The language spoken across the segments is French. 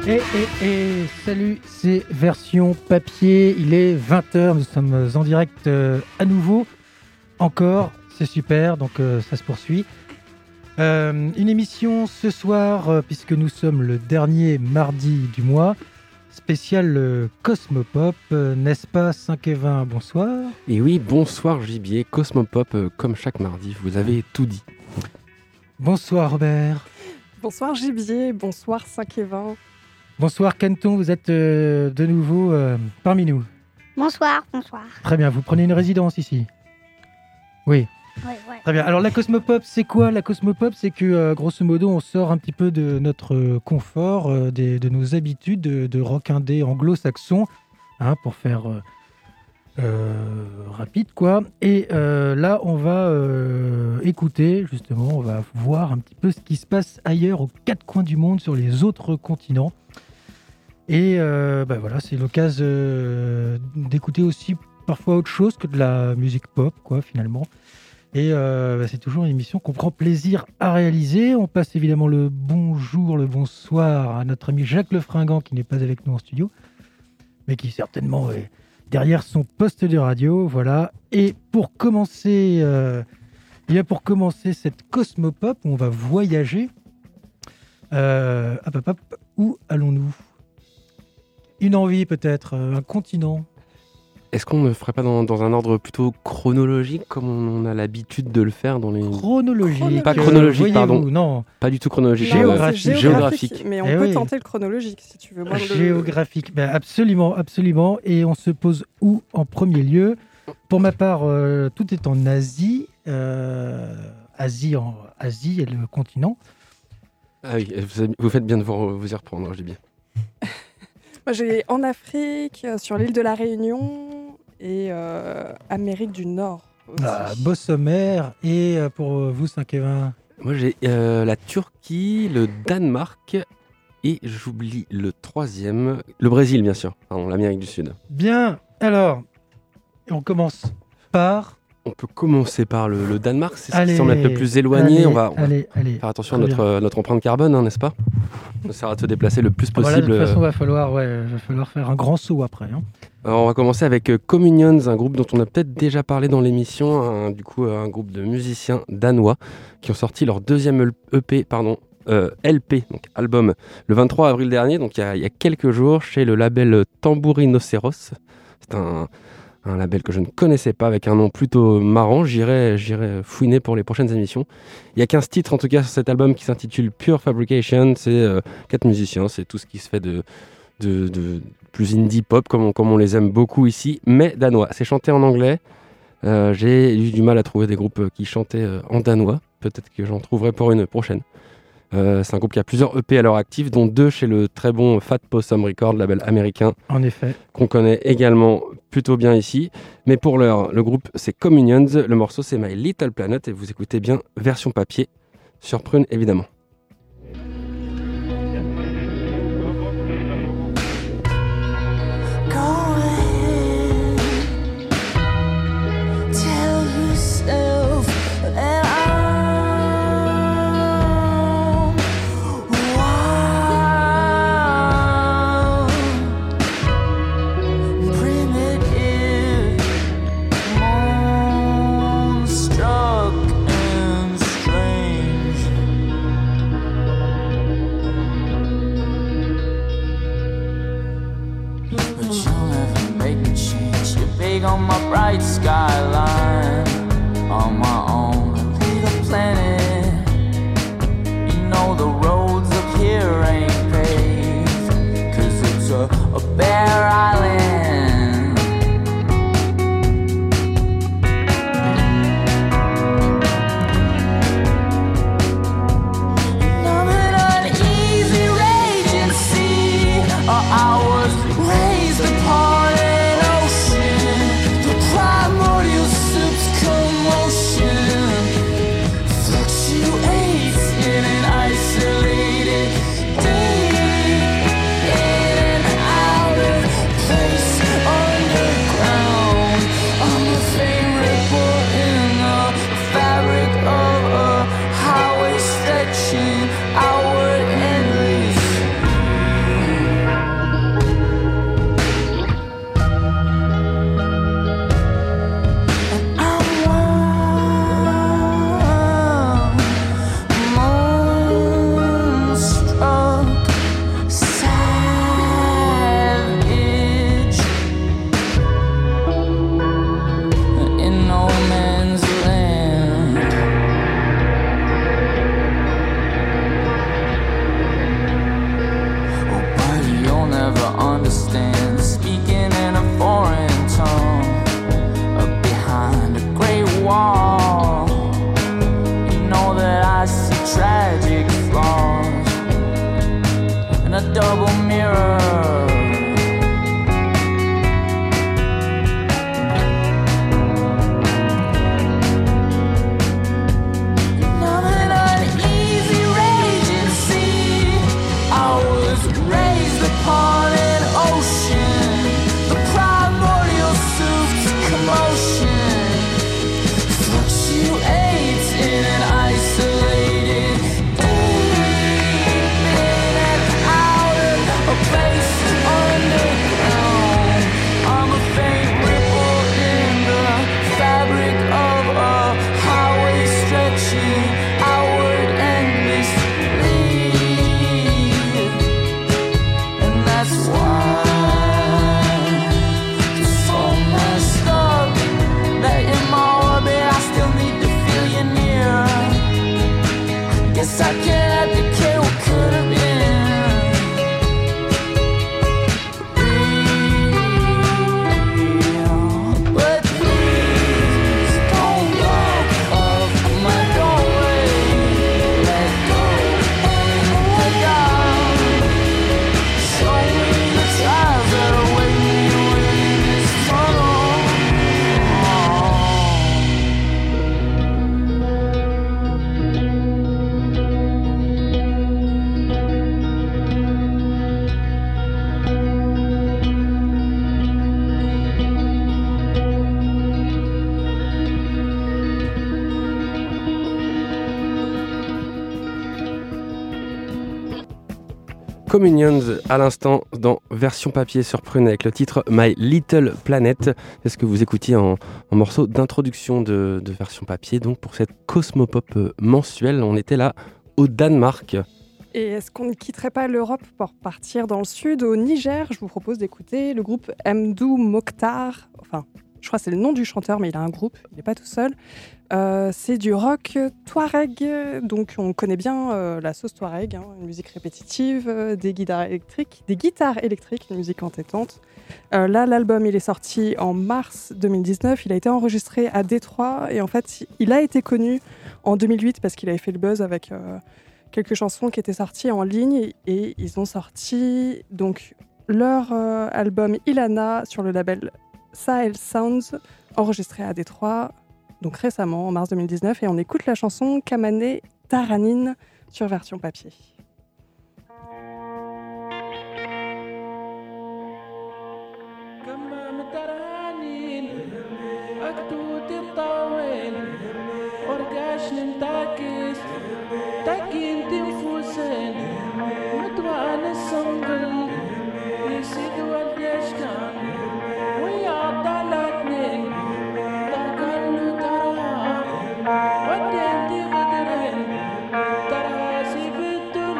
Salut, c'est Version Papier, il est 20h, nous sommes en direct à nouveau, encore, c'est super, donc ça se poursuit. Une émission ce soir, puisque nous sommes le dernier mardi du mois, spécial Cosmopop, n'est-ce pas 5 et 20, bonsoir. Et oui, bonsoir Gibier, Cosmopop, comme chaque mardi, vous avez tout dit. Bonsoir Robert. Bonsoir Gibier, bonsoir 5 et 20. Bonsoir Kenton, vous êtes de nouveau parmi nous. Bonsoir. Très bien, vous prenez une résidence ici. Oui. Ouais. Très bien. Alors la Cosmopop, c'est quoi? La Cosmopop, c'est que grosso modo, on sort un petit peu de notre confort, de nos habitudes de rock indé anglo-saxon, pour faire rapide, quoi. Et là, on va écouter, justement, on va voir un petit peu ce qui se passe ailleurs, aux quatre coins du monde, sur les autres continents. Et voilà, c'est l'occasion d'écouter aussi parfois autre chose que de la musique pop, quoi, finalement. Et c'est toujours une émission qu'on prend plaisir à réaliser. On passe évidemment le bonjour, le bonsoir à notre ami Jacques Lefringant, qui n'est pas avec nous en studio, mais qui certainement est derrière son poste de radio. Voilà. Et pour commencer, cette Cosmopop, on va voyager. Où allons-nous? Une envie peut-être, un continent. Est-ce qu'on ne ferait pas dans un ordre plutôt chronologique, comme on a l'habitude de le faire dans les... Chronologique. Pas chronologique, pardon. Non. Pas du tout chronologique. Géographique. Mais on peut tenter le chronologique, si tu veux. Géographique, absolument. Et on se pose où en premier lieu? Pour ma part, tout est en Asie. Asie est le continent. Ah oui, vous faites bien de vous y reprendre, je dis bien. Moi, j'ai en Afrique, sur l'île de la Réunion et Amérique du Nord aussi. Beau sommaire. Et pour vous, 5 et 20? Moi, j'ai la Turquie, le Danemark et j'oublie le troisième, le Brésil, bien sûr. Pardon, l'Amérique du Sud. Bien. Alors, on commence par... On peut commencer par le Danemark, c'est ce qui semble être le plus éloigné. On va faire attention à notre empreinte carbone, n'est-ce pas? On essaiera de se déplacer le plus possible. Voilà, de toute façon, va falloir faire un grand saut après. Alors, on va commencer avec Communions, un groupe dont on a peut-être déjà parlé dans l'émission, un groupe de musiciens danois qui ont sorti leur deuxième LP, donc album, le 23 avril dernier, donc il y a quelques jours, chez le label Tambourinoceros. C'est un label que je ne connaissais pas, avec un nom plutôt marrant. J'irai fouiner pour les prochaines émissions. Il y a 15 titres en tout cas sur cet album qui s'intitule Pure Fabrication. C'est 4 musiciens, c'est tout ce qui se fait de plus indie pop comme on les aime beaucoup ici, mais danois. C'est chanté en anglais. J'ai eu du mal à trouver des groupes qui chantaient en danois. Peut-être que j'en trouverai pour une prochaine. C'est un groupe qui a plusieurs EP à leur actif, dont 2 chez le très bon Fat Possum Records, label américain. En effet. Qu'on connaît également plutôt bien ici. Mais pour l'heure, le groupe c'est Communions, le morceau c'est My Little Planet et vous écoutez bien version papier sur Prune évidemment. On my bright skyline, on my own little planet. You know the roads up here ain't paved, 'cause it's a bare island. Love an uneasy raging sea, I was raised apart. Primordial soup's commotion fluctuates in an isolated state, in and out of place, underground. I'm a favorite boy in the fabric of a highway stretching outward endless. Communions à l'instant dans version papier sur Prune avec le titre My Little Planet. Est-ce que vous écoutiez en morceau d'introduction de version papier donc pour cette Cosmopop mensuelle. On était là au Danemark. Et est-ce qu'on ne quitterait pas l'Europe pour partir dans le sud, au Niger? Je vous propose d'écouter le groupe Mdou Mokhtar. Enfin, je crois que c'est le nom du chanteur, mais il a un groupe, il n'est pas tout seul. C'est du rock touareg, donc on connaît bien la sauce touareg, une musique répétitive, des guitares électriques, une musique entêtante. Là, l'album, il est sorti en mars 2019, il a été enregistré à Détroit, et en fait, il a été connu en 2008 parce qu'il avait fait le buzz avec quelques chansons qui étaient sorties en ligne, et ils ont sorti donc leur album Ilana sur le label Sahel Sounds, enregistré à Détroit, donc récemment, en mars 2019, et on écoute la chanson Kamane Taranine sur version papier. What did you do?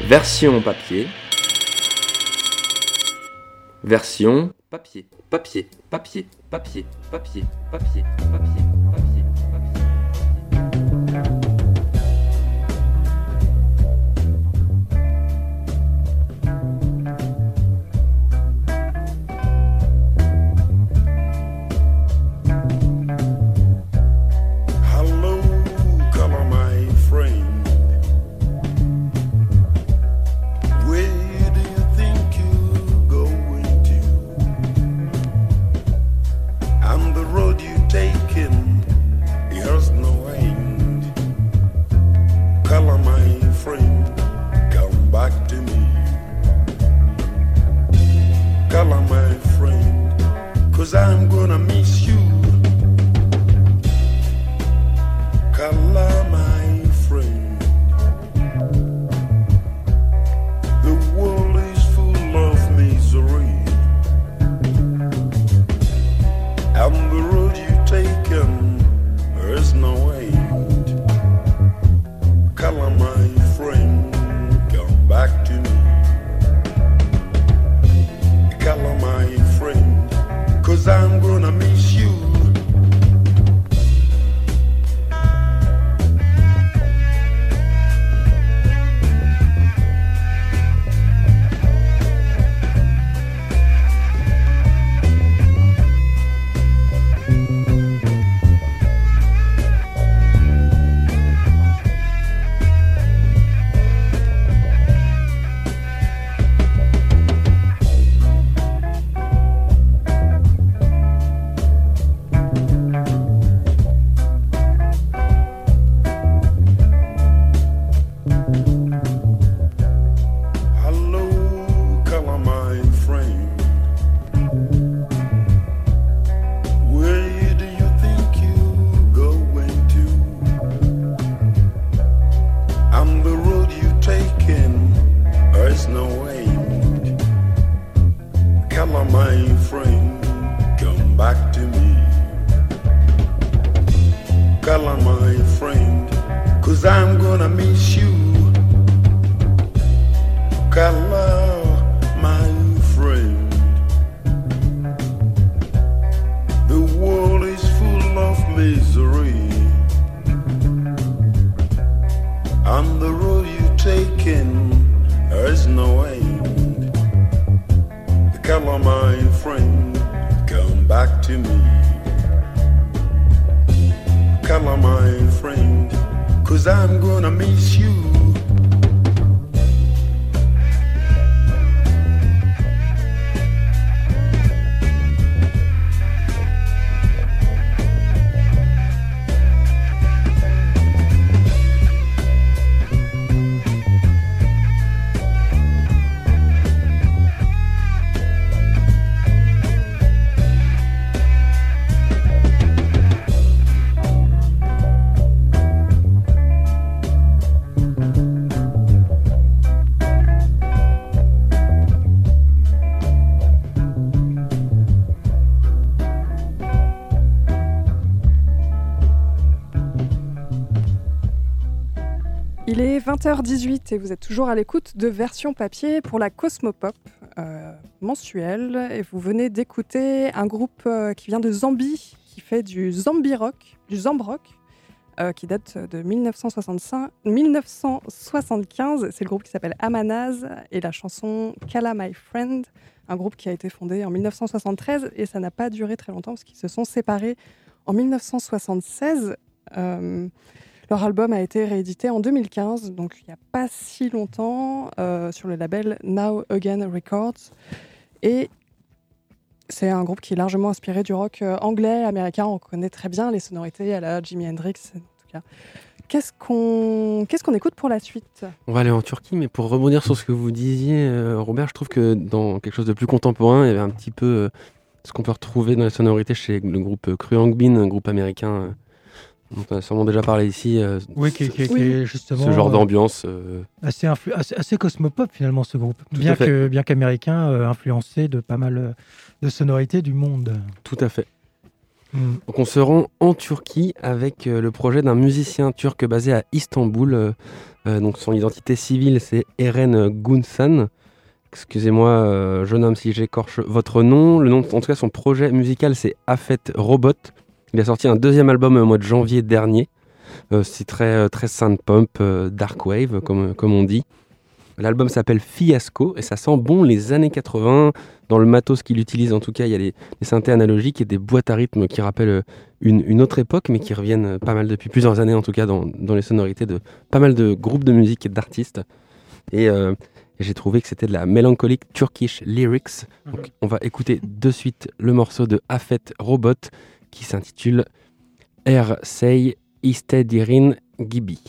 Version papier. Version papier. Papier. Papier. Papier. Papier. Papier. Papier. Papier. Hello, color my friend. Where do you think you're going to? And the road you've taken, here's no end. Color my friend, come back to me. Color my friend, 'cause I'm gonna miss you. Color my friend, the world is full of misery, and the road you've taken, there's no end. Color my friend, come back to me. Color my friend, 'cause I'm gonna miss you. Hello, color my friend. Where do you think you're going to? And the road you've taken, there's no end. Color my friend, come back to me. Color my friend, 'cause I'm gonna miss you. Color my friend, the world is full of misery, and the road you've taken, there's no end. Color my friend, come back to me. Color my friend, 'cause I'm gonna miss you. Il est 20h18 et vous êtes toujours à l'écoute de Version Papier pour la Cosmopop mensuelle. Et vous venez d'écouter un groupe qui vient de Zambie, qui fait du zombie rock, du zamb rock, qui date de 1975. C'est le groupe qui s'appelle Amanaz et la chanson Kala My Friend, un groupe qui a été fondé en 1973 et ça n'a pas duré très longtemps parce qu'ils se sont séparés en 1976. Leur album a été réédité en 2015, donc il n'y a pas si longtemps, sur le label Now Again Records. Et c'est un groupe qui est largement inspiré du rock anglais, américain. On connaît très bien les sonorités à la Jimi Hendrix, en tout cas. Qu'est-ce qu'on écoute pour la suite ? On va aller en Turquie, mais pour rebondir sur ce que vous disiez, Robert, je trouve que dans quelque chose de plus contemporain, il y avait un petit peu ce qu'on peut retrouver dans les sonorités chez le groupe Khruangbin, un groupe américain on a sûrement déjà parlé ici. Oui, qui est justement ce genre d'ambiance. Assez cosmopop finalement, ce groupe. Bien qu'américain, influencé de pas mal de sonorités du monde. Tout à fait. Donc on se rend en Turquie avec le projet d'un musicien turc basé à Istanbul. Donc son identité civile c'est Eren Gunsan. Excusez-moi, jeune homme, si j'écorche votre nom. Le nom, en tout cas, son projet musical, c'est Afet Robot. Il a sorti un deuxième album au mois de janvier dernier. C'est très synth-pop, dark wave, comme on dit. L'album s'appelle Fiasco et ça sent bon les années 80. Dans le matos qu'il utilise, en tout cas, il y a des synthés analogiques et des boîtes à rythme qui rappellent une autre époque, mais qui reviennent pas mal depuis plusieurs années, en tout cas, dans les sonorités de pas mal de groupes de musique et d'artistes. Et j'ai trouvé que c'était de la mélancolique Turkish lyrics. Donc, on va écouter de suite le morceau de Afet Robot qui s'intitule Er Say İstediğin Gibi.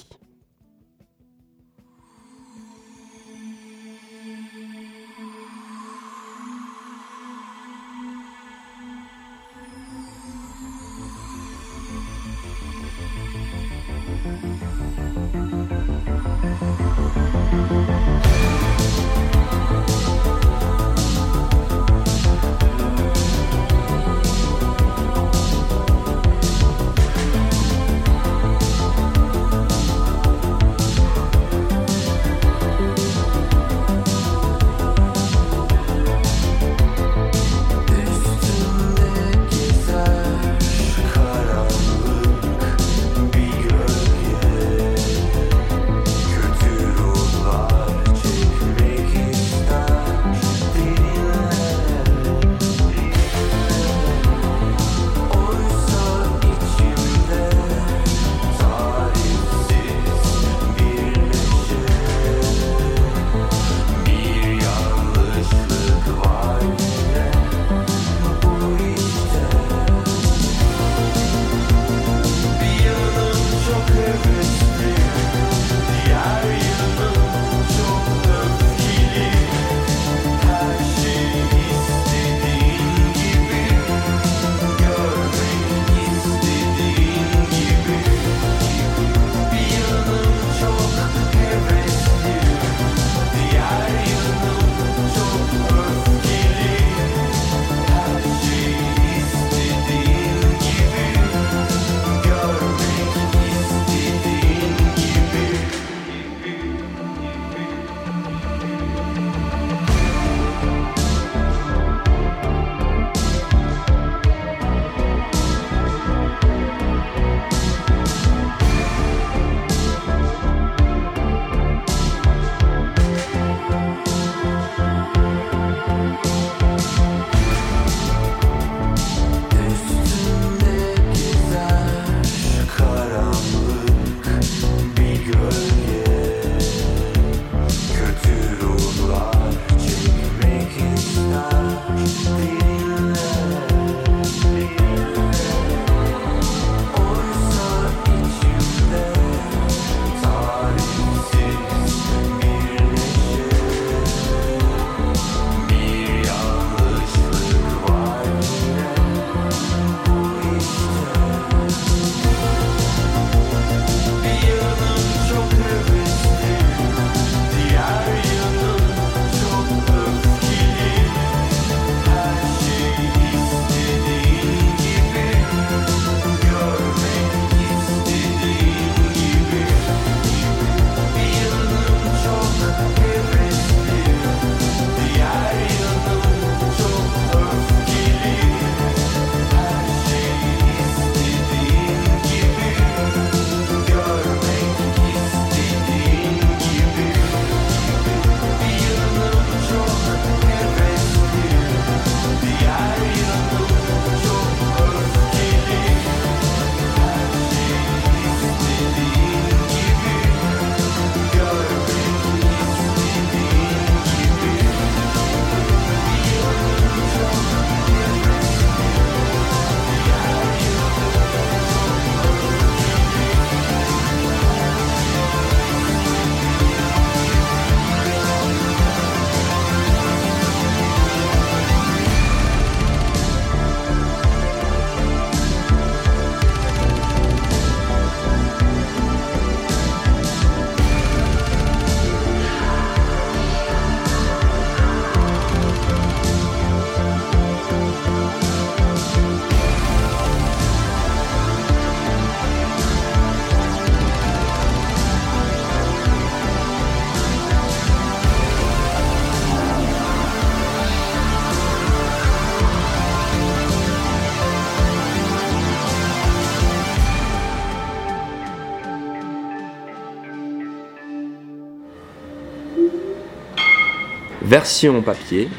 Version papier.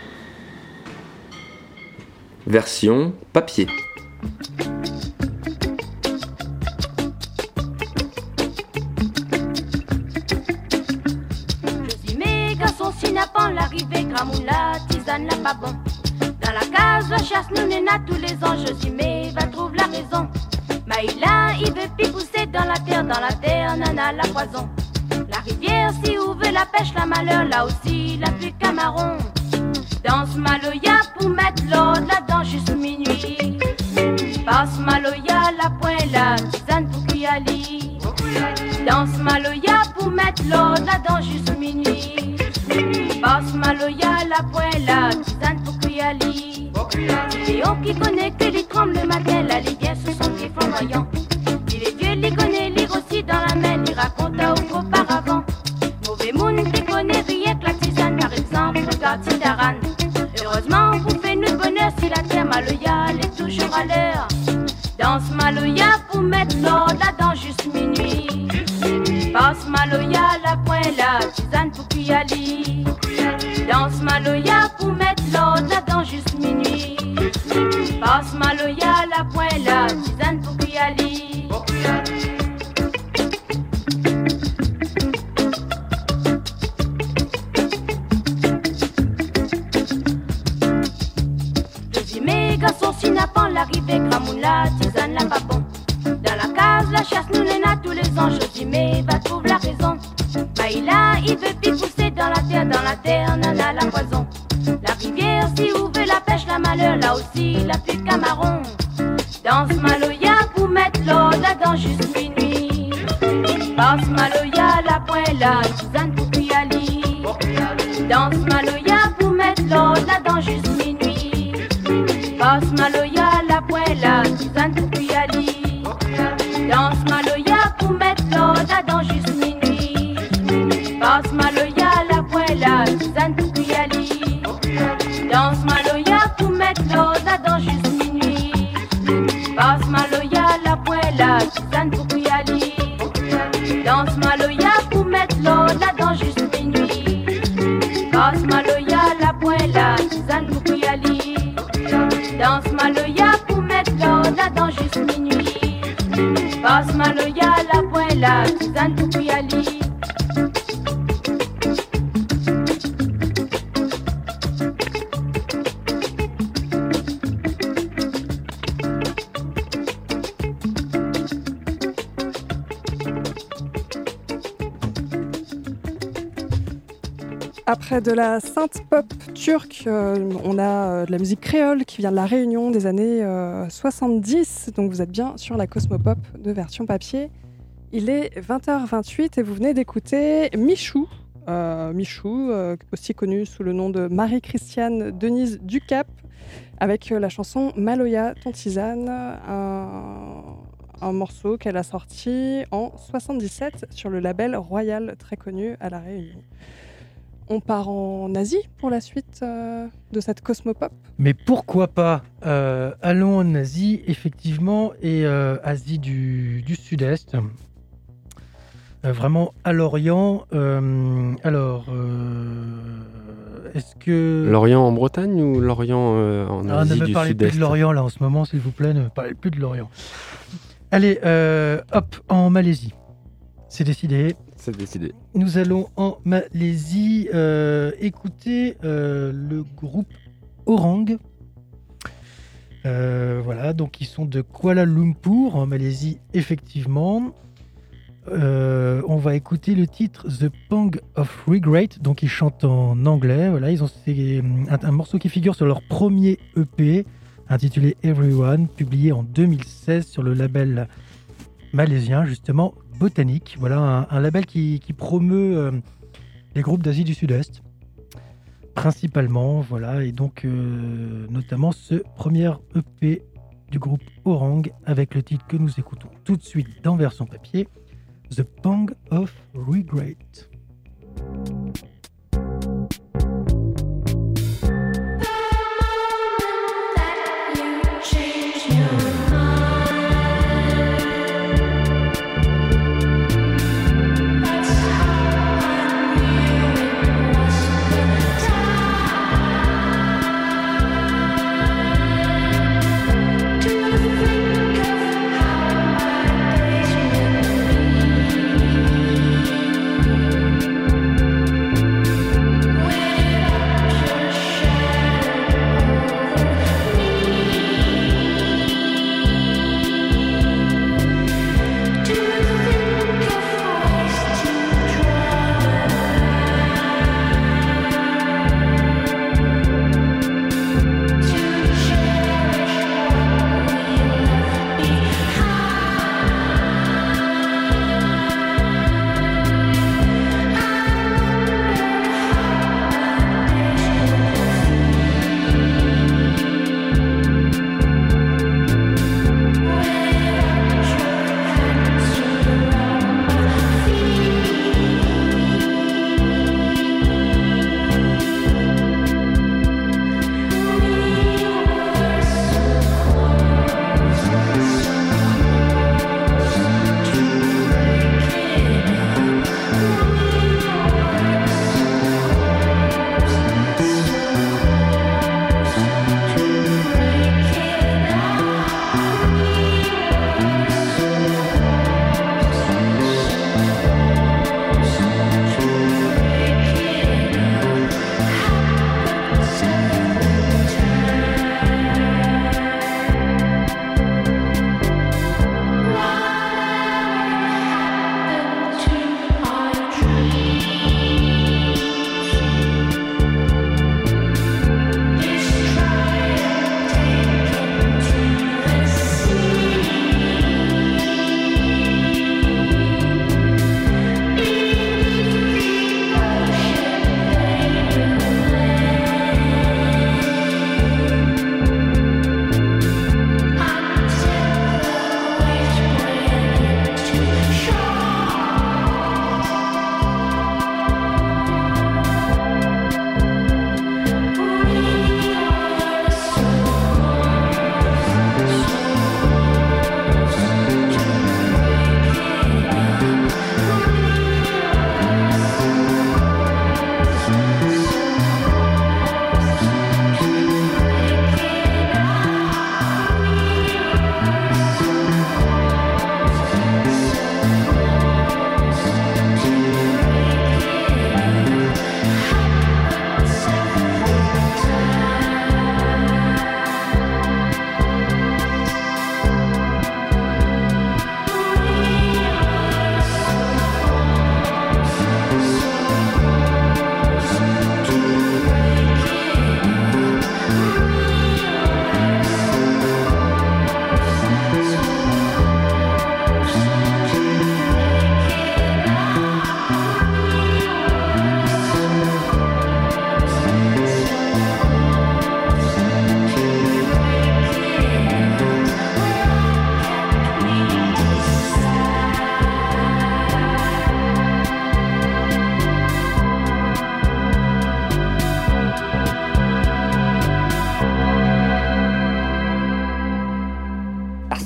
Version papier. Je suis méga son sinapan, l'arrivée gramoula, tisane la pas bon. Dans la case, la chasse nous nena tous les ans, je suis va trouve la raison. Maïla, il veut pipousser dans la terre, nana la poison. La rivière, si ouvre la pêche, la malheur, là aussi, la pluie camaron. Danse Maloya pour mettre l'ordre là-dedans juste minuit. Passe Maloya, la pointe là, tisane pour Kuyali. Danse Maloya pour mettre l'ordre là-dedans juste minuit. Passe Maloya, la pointe là, tisane pour Kuyali. Léon qui connaît que les trembles le matin, là les biens se sont des flamboyants. Puis les vieux les connaît, lire aussi dans la main, les raconta auparavant. Mauvais monde qui connaît rien que la tisane, par exemple, regarde Tidaran. Heureusement, vous faites notre bonheur si la terre Maloya est toujours à l'heure. Danse Maloya pour mettre l'ordre là-dedans juste minuit. Passe Maloya, la pointe là, tisane pour Kuyali. Danse Maloya pour mettre l'ordre là-dedans juste minuit. Passe Maloya, la pointe là, tisane pour Kuyali. Garçon sinapan, l'arrivée gramoula, tisane la pas bon. Dans la case, la chasse nous nena tous les ans, Josimé va trouve la raison. Maïla, il veut pipousser dans la terre, nana la poison. La rivière, si ouvre la pêche, la malheur, là aussi, la pluie camaron. Danse Maloya pour mettre l'ordre là-dedans juste minuit. Passe Maloya, la pointe là, tisane pour Kuyali. Danse Maloya pour mettre l'ordre là-dedans juste minuit. Passe Maloya, la poêle, tisane pour Kuyali. Danse Maloya pour mettre l'ordre là-dedans juste minuit. Passe Maloya, la poêle, tisane pour Kuyali. Danse Maloya pour mettre l'ordre là-dedans juste minuit. Passe Maloya, la poêle, tisane pour Kuyali. Danse Maloya pour mettre l'ordre là-dedans juste minuit. Passe Maloya, la poêle, tisane pour Kuyali. Danse Maloya pour mettre l'ordre là-dedans juste minuit. Passe Maloya, la poêle, tisane pour Kuyali. Après de la synth pop turque, on a de la musique créole qui vient de la Réunion des années 70. Donc vous êtes bien sur la Cosmopop de version papier. Il est 20h28 et vous venez d'écouter Michou. Michou, aussi connu sous le nom de Marie-Christiane Denise Ducap, avec la chanson Maloya ton tisane, un morceau qu'elle a sorti en 77 sur le label Royal, très connu à la Réunion. On part en Asie pour la suite de cette Cosmopop. Mais pourquoi pas allons en Asie, effectivement, et Asie du Sud-Est. Vraiment à l'Orient. Est-ce que... L'Orient en Bretagne ou l'Orient en Asie du Sud-Est ? Ne me parlez plus de l'Orient là en ce moment, s'il vous plaît. Ne me parlez plus de l'Orient. Allez, hop, en Malaisie. C'est décidé. C'est décidé. Nous allons en Malaisie écouter le groupe Orang. Voilà, donc ils sont de Kuala Lumpur en Malaisie, effectivement. On va écouter le titre The Pang of Regret, donc ils chantent en anglais. Voilà, ils ont un morceau qui figure sur leur premier EP intitulé Everyone, publié en 2016 sur le label malaisien, justement Botanique. Voilà, un label qui promeut les groupes d'Asie du Sud-Est principalement, voilà, et donc notamment ce premier EP du groupe Orang avec le titre que nous écoutons tout de suite dans version papier, The Pang of Regret. That's how I knew.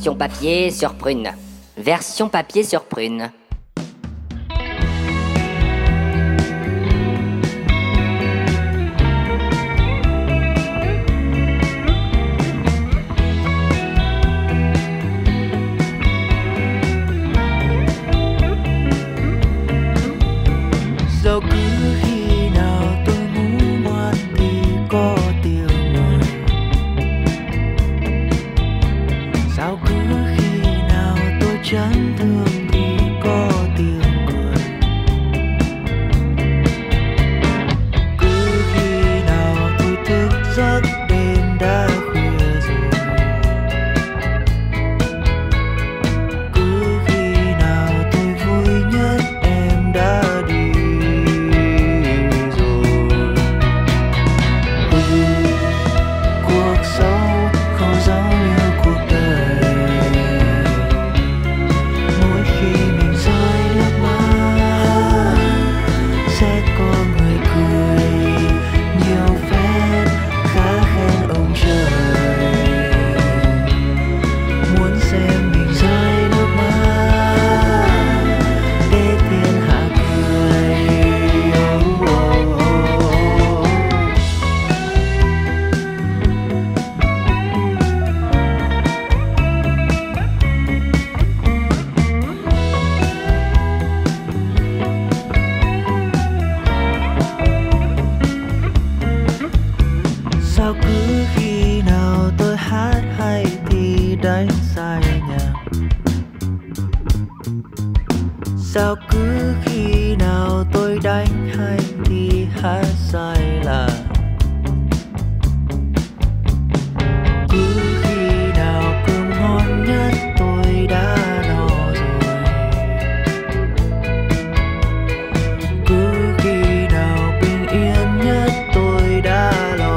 Version papier sur prune. Version papier sur prune. Dẫu cứ khi nào tôi ngủ ngoan thì có tiếng người. Dẫu cứ khi nào tôi chán thương thì có tiếng cười. Cứ khi nào tôi thức giấc đêm đã khuya rồi. Cứ khi nào tôi vui nhất em đã đi. Sao cứ khi nào tôi hát hay thì đánh sai nhạc. Sao cứ khi nào tôi đánh hay thì hát sai là. Cứ khi nào cơm ngon nhất tôi đã no rồi. Cứ khi nào bình yên nhất tôi đã lo.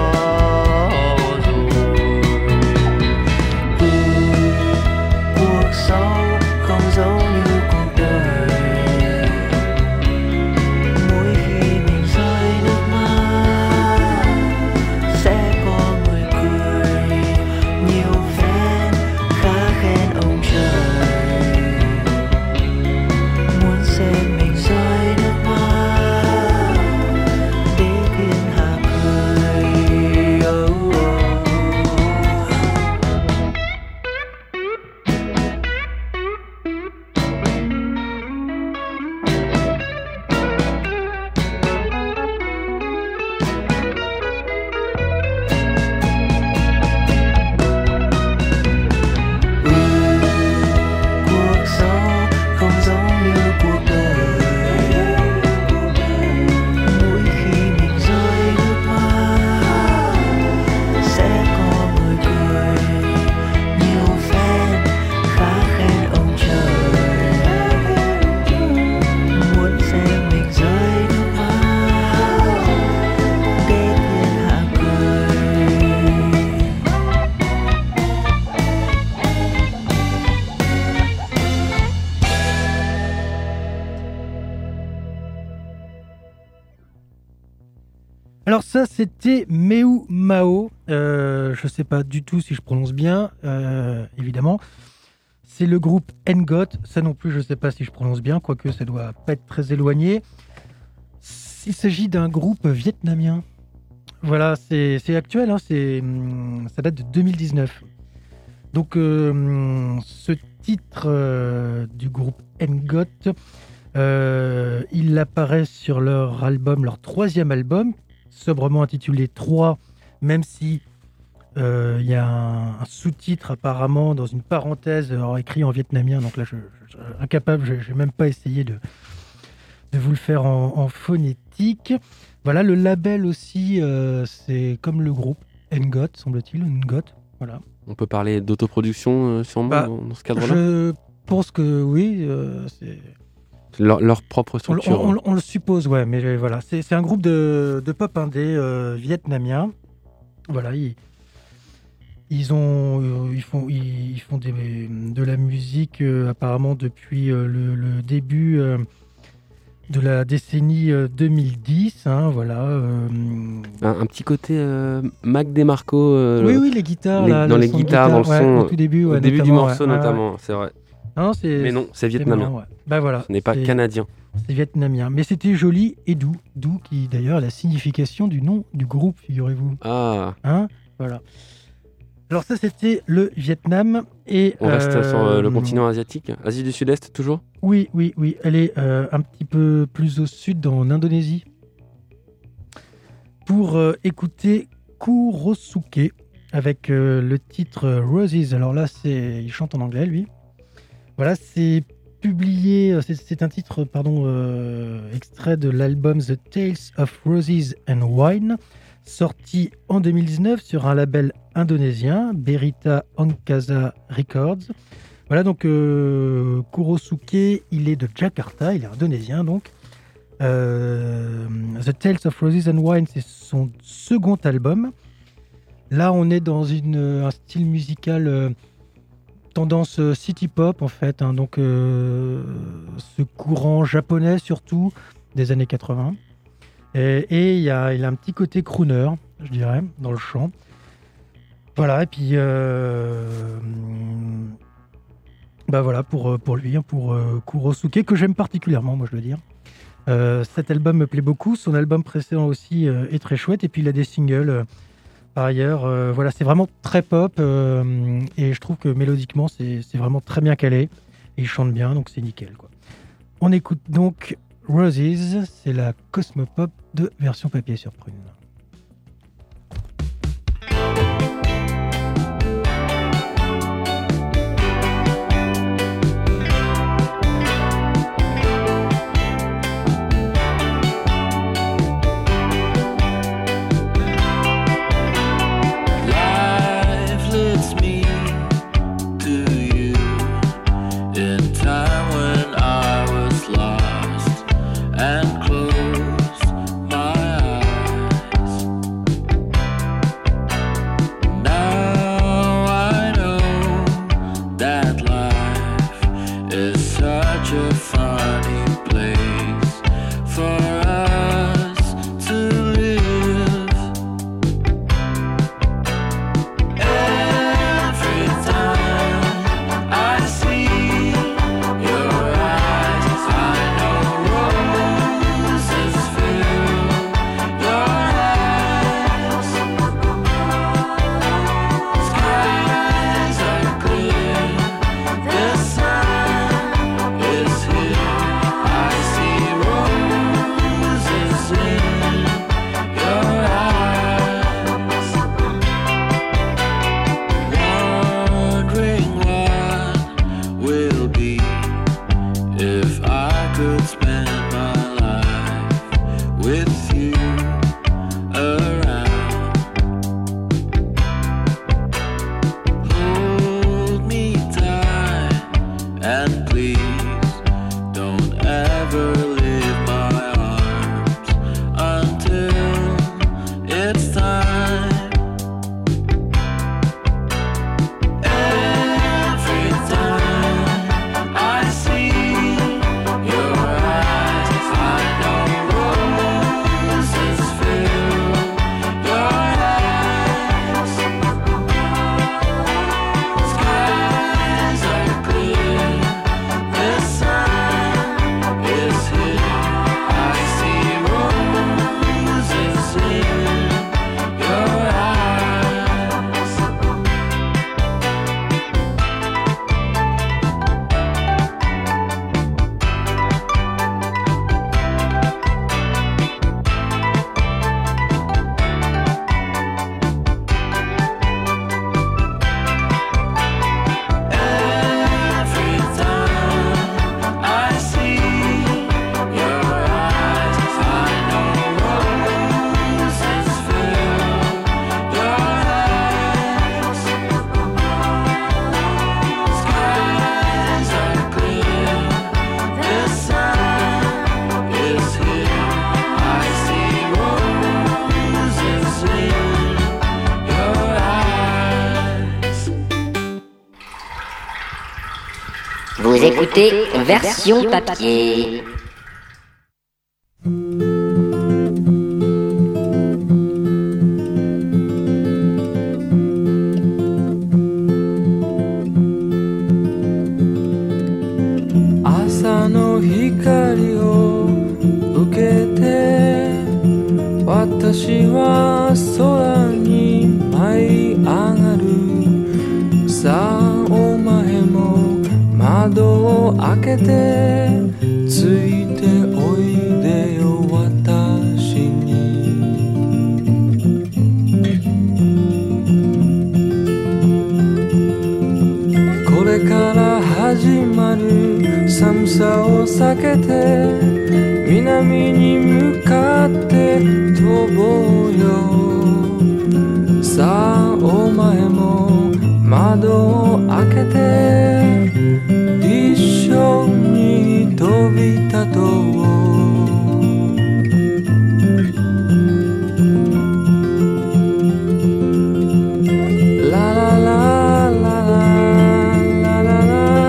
Alors ça, c'était Meu Mao. Je sais pas du tout si je prononce bien, évidemment. C'est le groupe Ngot. Ça non plus, je sais pas si je prononce bien, quoique ça doit pas être très éloigné. Il s'agit d'un groupe vietnamien. Voilà, c'est actuel, hein, ça date de 2019. Donc, ce titre du groupe Ngot, il apparaît sur leur album, leur troisième album, sobrement intitulé 3, même si il y a un sous-titre apparemment dans une parenthèse écrit en vietnamien. Donc là, je suis incapable, je n'ai même pas essayé de vous le faire en phonétique. Voilà, le label aussi, c'est comme le groupe Ngot, semble-t-il, Ngot. Voilà. On peut parler d'autoproduction sûrement dans ce cadre-là. Je pense que oui, c'est leur propre structure. On le suppose, ouais, mais voilà, c'est un groupe de pop indé vietnamien. Voilà, ils font de la musique apparemment depuis le début de la décennie 2010. Hein, voilà. Un petit côté Mac DeMarco. Oui, les guitares. Dans les guitares, dans le son. Au tout début, au début du morceau, notamment, c'est vrai. Non, mais non, c'est vietnamien. Marrant, ouais. Bah, voilà, ce n'est pas canadien. C'est vietnamien. Mais c'était joli et doux. Doux qui, d'ailleurs, est la signification du nom du groupe, figurez-vous. Ah. Hein, voilà. Alors ça, c'était le Vietnam. Et, on reste sur le continent asiatique. Asie du Sud-Est, toujours ? Oui. Elle est un petit peu plus au sud, en Indonésie. Pour écouter Kurosuke, avec le titre Roses. Alors là, il chante en anglais, lui. Voilà, c'est publié, c'est un titre, extrait de l'album The Tales of Roses and Wine, sorti en 2019 sur un label indonésien, Berita Angkasa Records. Voilà, donc Kurosuke, il est de Jakarta, il est indonésien donc. The Tales of Roses and Wine, c'est son second album. Là, on est dans un style musical tendance city pop en fait, hein, donc ce courant japonais surtout des années 80. Et il a un petit côté crooner, je dirais, dans le chant. Voilà, et puis voilà pour lui, hein, pour Kurosuke, que j'aime particulièrement, moi je veux dire. Cet album me plaît beaucoup, son album précédent aussi est très chouette, et puis il a des singles par ailleurs. Voilà, c'est vraiment très pop, et je trouve que mélodiquement c'est vraiment très bien calé, et il chante bien, donc c'est nickel, quoi. On écoute donc Roses, c'est la Cosmopop de version papier sur prune. Vous écoutez Version Papier. 私は空に舞い上がるさあお前も窓を開けてついておいでよ私にこれから始まる寒さを避けて南に向かって飛ぼうよさあお前も窓を開けて一緒に飛び立とうラララララララ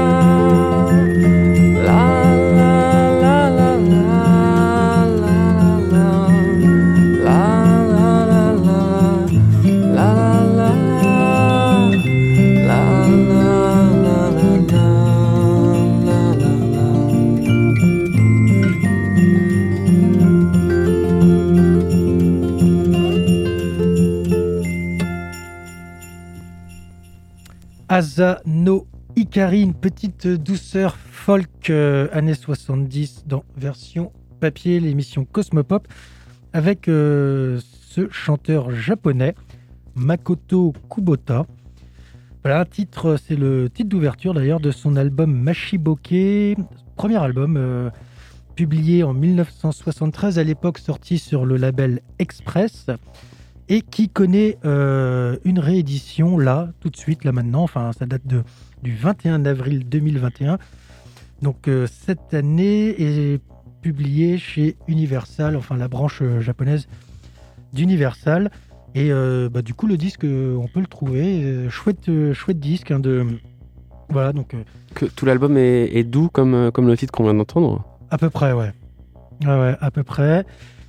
Asa no Hikari, une petite douceur folk années 70 dans version papier, l'émission Cosmopop, avec ce chanteur japonais, Makoto Kubota. Voilà, un titre, c'est le titre d'ouverture d'ailleurs de son album Mashiboke, premier album publié en 1973, à l'époque sorti sur le label Express, et qui connaît une réédition là, tout de suite, là maintenant, enfin ça date du 21 avril 2021. Donc cette année est publié chez Universal, enfin la branche japonaise d'Universal. Et du coup le disque, on peut le trouver, chouette disque. Hein, voilà, donc, que tout l'album est doux comme le titre qu'on vient d'entendre. À peu près, ouais. Ouais, à peu près.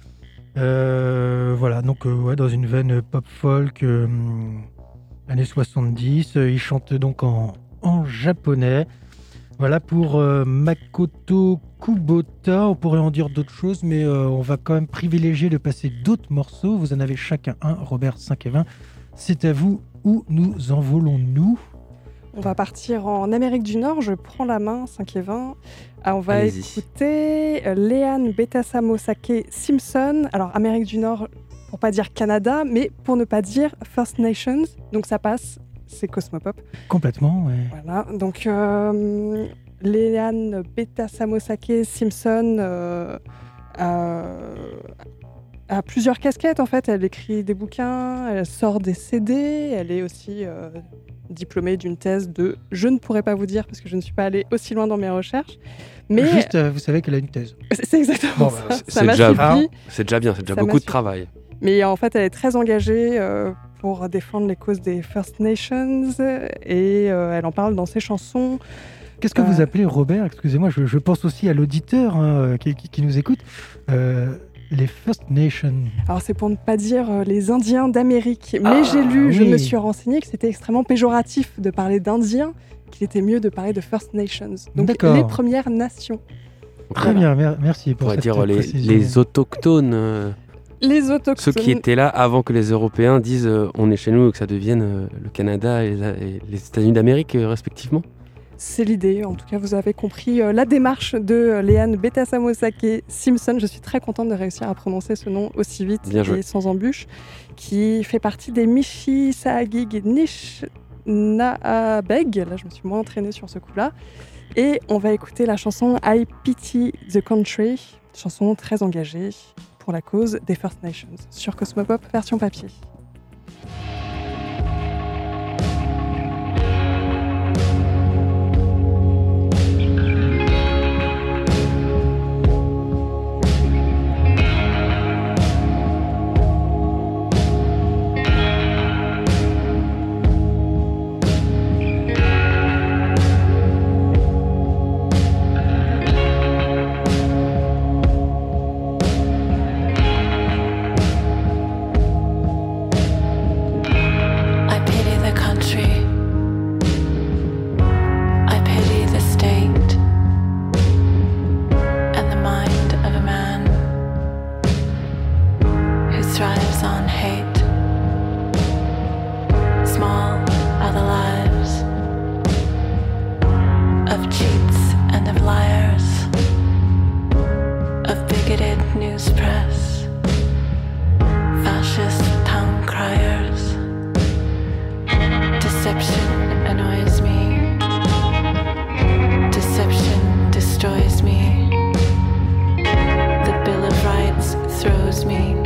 Voilà, donc dans une veine pop-folk années 70. Il chante donc en japonais. Voilà pour Makoto Kubota. On pourrait en dire d'autres choses, mais on va quand même privilégier de passer d'autres morceaux. Vous en avez chacun un, Robert, 5 et 20. C'est à vous. Où nous envolons-nous ? On va partir en Amérique du Nord. Je prends la main, 5 et 20. On va Allez-y. écouter Leanne Betasamosake Simpson. Alors, Amérique du Nord, pour pas dire Canada, mais pour ne pas dire First Nations. Donc, ça passe, c'est Cosmopop. Complètement, ouais. Voilà, donc Leanne Betasamosake Simpson a plusieurs casquettes en fait. Elle écrit des bouquins, elle sort des CD, elle est aussi diplômée d'une thèse de je ne pourrais pas vous dire parce que je ne suis pas allée aussi loin dans mes recherches. Mais juste, vous savez qu'elle a une thèse. C'est exactement ça. C'est Ça m'a déjà suffi. C'est déjà bien, c'est déjà Ça beaucoup m'a de travail. Mais en fait, elle est très engagée pour défendre les causes des First Nations et elle en parle dans ses chansons. Qu'est-ce que vous appelez, Robert ? Excusez-moi, je pense aussi à l'auditeur qui nous écoute. Les First Nations. Alors c'est pour ne pas dire les Indiens d'Amérique, mais j'ai lu, je me suis renseignée que c'était extrêmement péjoratif de parler d'Indiens, qu'il était mieux de parler de First Nations, donc D'accord. les Premières Nations. Très bien, merci pour On va cette dire précision. les autochtones. Les autochtones. Ceux qui étaient là avant que les Européens disent on est chez nous et que ça devienne le Canada et les États-Unis d'Amérique respectivement. C'est l'idée, en tout cas vous avez compris la démarche de Leanne Betasamosake Simpson. Je suis très contente de réussir à prononcer ce nom aussi vite et sans embûche, qui fait partie des Mishisagig Nishnaabeg. Là je me suis moins entraînée sur ce coup-là. Et on va écouter la chanson I Pity the Country, chanson très engagée pour la cause des First Nations, sur Cosmopop version papier. on hate. Small are the lives of cheats and of liars, of bigoted news press, fascist town criers. Deception annoys me. Deception destroys me. The Bill of Rights throws me.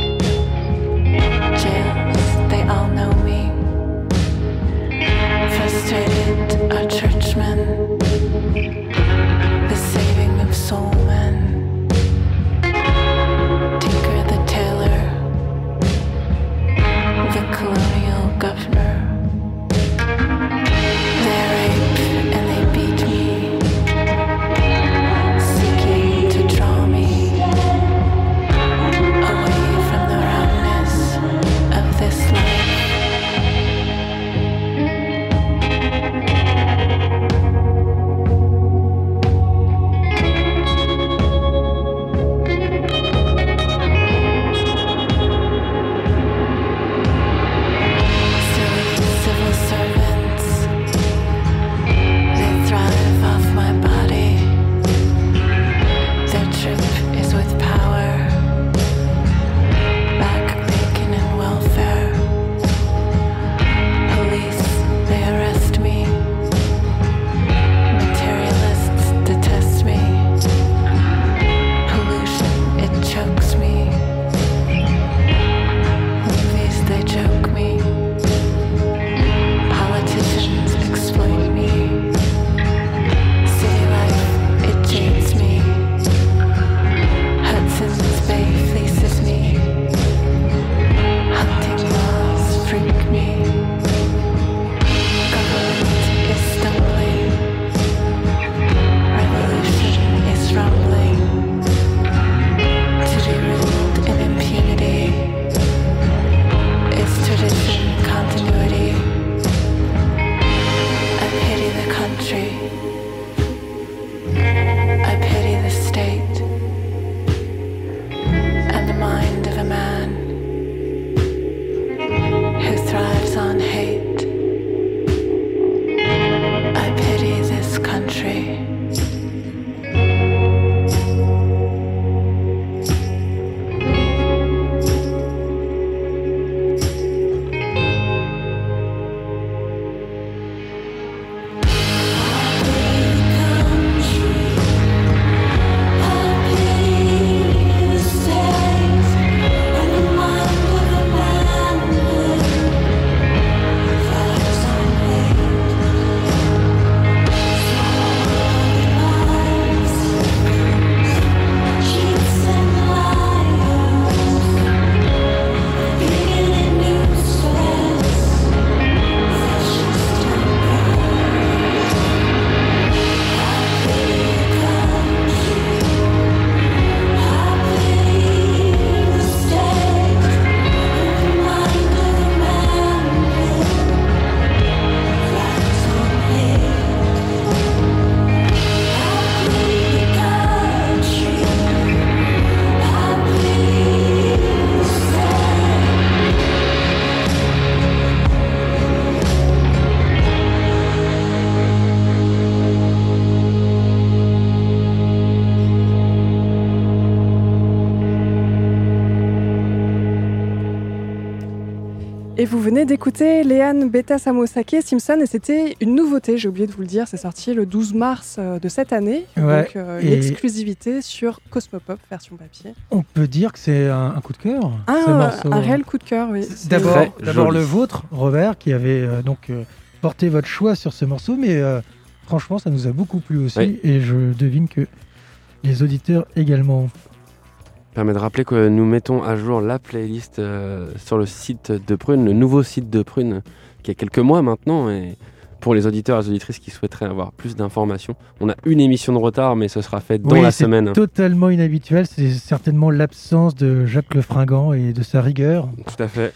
Jails, they all know me. Frustrated are churchmen. The saving of soul men. Tinker the tailor. The colonial governor. They rape and they beat me, seeking to draw me away from the roundness of this life. Silly civil servants, they thrive off my body. Their trip is with power, back bacon and welfare. Police, they arrest me. Materialists detest me. Pollution, it chokes me. Movies, they joke me. Politicians exploit me. City life, it jades me. Hudson's Bay fleeces me. Hunting laws freak me. Government is stumbling. Revolution is rumbling. To be ruled in impunity is tradition, continuity. I pity the country. I pity the state and the mind of a man who thrives on hate. I pity this country. Et vous venez d'écouter Leanne Beta-Samosake Simpson et c'était une nouveauté, j'ai oublié de vous le dire, c'est sorti le 12 mars de cette année, Ouais, donc et- l'exclusivité sur Cosmopop version papier. On peut dire que c'est un coup de cœur, ce morceau. Un réel coup de cœur, oui. C'est- D'abord Très joli. le vôtre, Robert, qui avait porté votre choix sur ce morceau, mais franchement, ça nous a beaucoup plu aussi, Oui. et je devine que les auditeurs également. Permet de rappeler que nous mettons à jour la playlist sur le site de Prune, le nouveau site de Prune, qui a quelques mois maintenant. Et pour les auditeurs et les auditrices qui souhaiteraient avoir plus d'informations, on a une émission de retard, mais ce sera fait dans Oui, la c'est semaine. totalement inhabituel, c'est certainement l'absence de Jacques Lefringant et de sa rigueur. Tout à fait.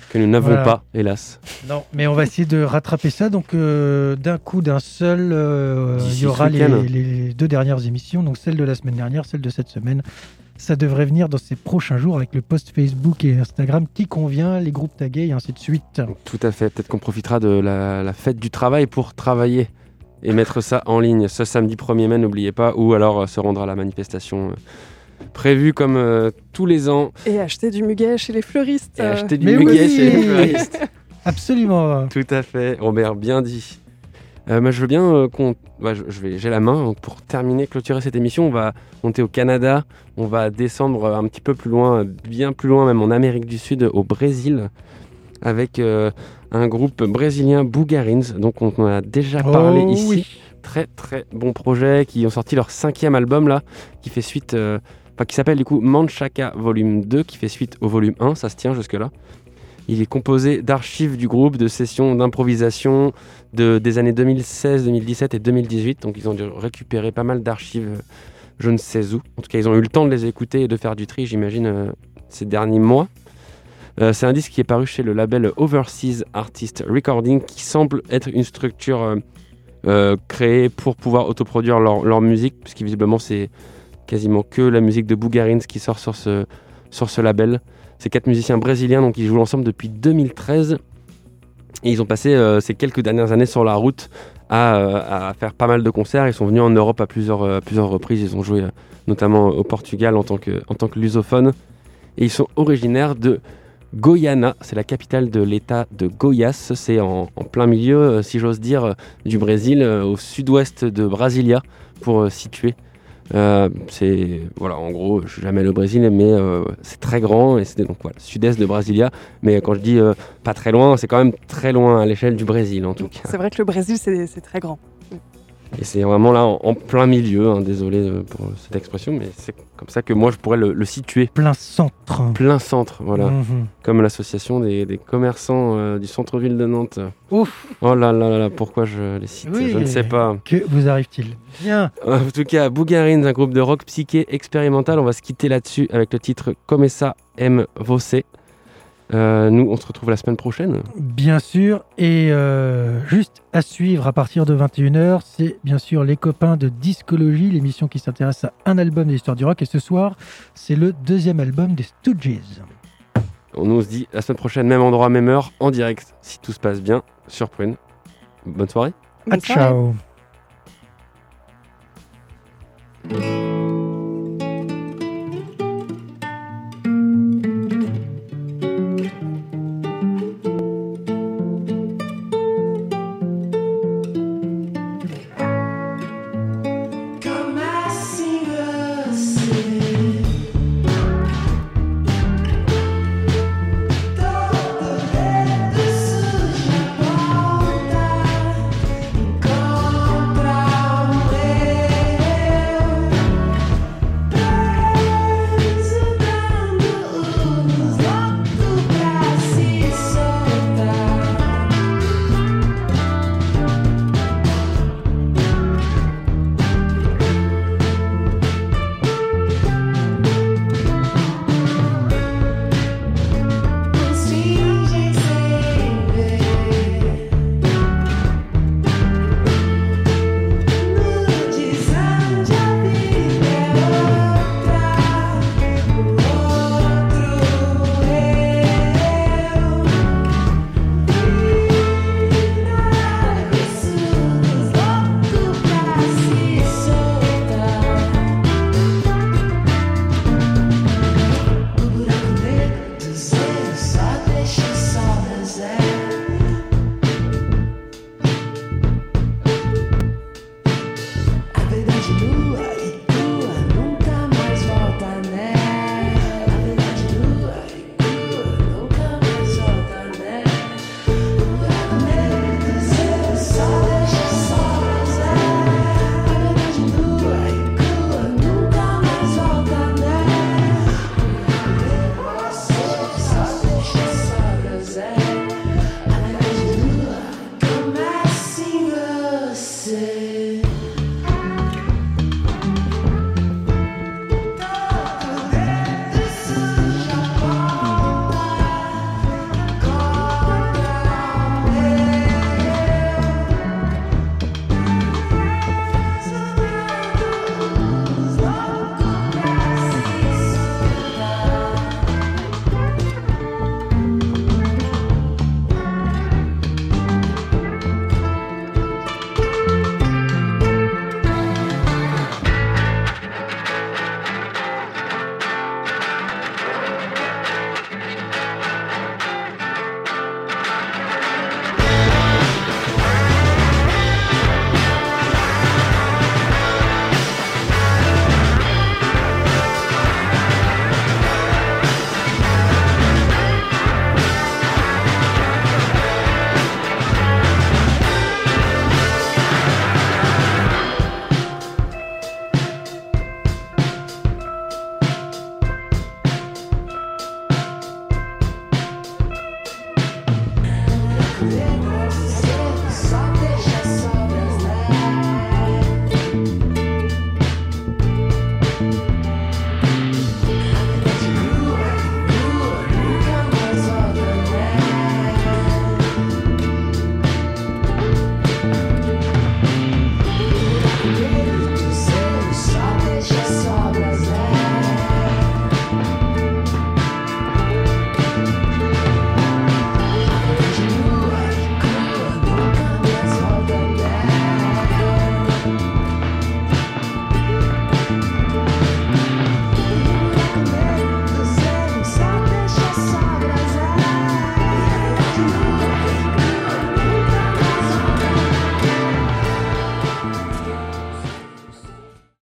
Que nous n'avons Voilà. pas, hélas. Non, mais on va essayer de rattraper ça. Donc, d'un coup, d'un seul, il D'ici y aura ce week-end. les 2 dernières émissions, donc celle de la semaine dernière, celle de cette semaine. Ça devrait venir dans ces prochains jours avec le post Facebook et Instagram qui convient, les groupes tagués et ainsi de suite. Tout à fait. Peut-être qu'on profitera de la fête du travail pour travailler et mettre ça en ligne ce samedi 1er mai, n'oubliez pas, ou alors se rendre à la manifestation prévue comme tous les ans. Et acheter du muguet chez les fleuristes. Et acheter du Mais muguet oui. chez les fleuristes. Absolument. Tout à fait, Robert, bien dit. Moi, je veux bien qu'on... j'ai la main pour terminer, clôturer cette émission. On va monter au Canada, on va descendre un petit peu plus loin, bien plus loin, même en Amérique du Sud, au Brésil, avec un groupe brésilien, Bugarins, donc on en a déjà parlé ici. Oui. Très très bon projet, qui ont sorti leur 5e album là, qui fait suite, qui s'appelle du coup Manchaca Volume 2, qui fait suite au volume 1, ça se tient jusque là. Il est composé d'archives du groupe, de sessions d'improvisation des années 2016, 2017 et 2018. Donc ils ont dû récupérer pas mal d'archives, je ne sais où. En tout cas, ils ont eu le temps de les écouter et de faire du tri, j'imagine, ces derniers mois. C'est un disque qui est paru chez le label Overseas Artist Recording, qui semble être une structure créée pour pouvoir autoproduire leur musique, puisque visiblement c'est quasiment que la musique de Bugarins qui sort sur ce label. C'est 4 musiciens brésiliens, donc ils jouent ensemble depuis 2013. Et ils ont passé ces quelques dernières années sur la route à faire pas mal de concerts. Ils sont venus en Europe à plusieurs reprises. Ils ont joué notamment au Portugal en tant que lusophone. Et ils sont originaires de Goiânia, c'est la capitale de l'état de Goiás. C'est en plein milieu, si j'ose dire, du Brésil, au sud-ouest de Brasilia, pour situer. En gros, je suis jamais allé au Brésil, mais c'est très grand et c'est donc voilà, sud-est de Brasilia. Mais quand je dis pas très loin, c'est quand même très loin à l'échelle du Brésil en tout cas. C'est vrai que le Brésil, c'est très grand. Et c'est vraiment là en plein milieu, hein, désolé pour cette expression, mais c'est comme ça que moi je pourrais le situer. Plein centre. Plein centre, voilà. Mhm. Comme l'association des commerçants du centre-ville de Nantes. Ouf. Oh là là là, pourquoi je les cite, Oui. je ne sais pas. Que vous arrive-t-il? Bien. En tout cas, Bugarins, un groupe de rock psyché expérimental. On va se quitter là-dessus avec le titre Começa M. Você. Nous, on se retrouve la semaine prochaine. Bien sûr, et juste à suivre à partir de 21h, c'est bien sûr les copains de Discologie, l'émission qui s'intéresse à un album de l'histoire du rock. Et ce soir, c'est le 2e album des Stooges. On nous se dit la semaine prochaine, même endroit, même heure, en direct, si tout se passe bien, sur Prune. Bonne soirée. Ah, ciao. Bonne soirée.